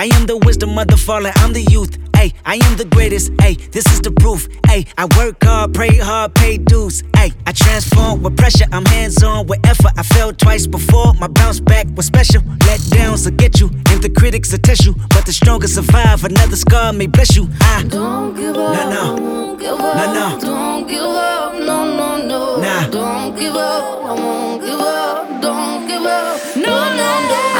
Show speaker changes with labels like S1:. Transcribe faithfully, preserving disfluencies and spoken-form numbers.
S1: I am the wisdom of the fallen, I'm the youth. Ay, I am the greatest. Ay, this is the proof. Ay, I work hard, pray hard, pay dues. Ay, I transform with pressure, I'm hands-on with effort. I fell twice before, my bounce back was special. Let downs will get you, and the critics will test you, but the strongest survive. Another scar may bless you. I
S2: don't give up.
S1: No, no.
S2: Won't give up.
S1: No, no.
S2: Don't give up. No, no, no.
S1: Nah.
S2: Don't give up. I won't give up. Don't give up. No, no, no.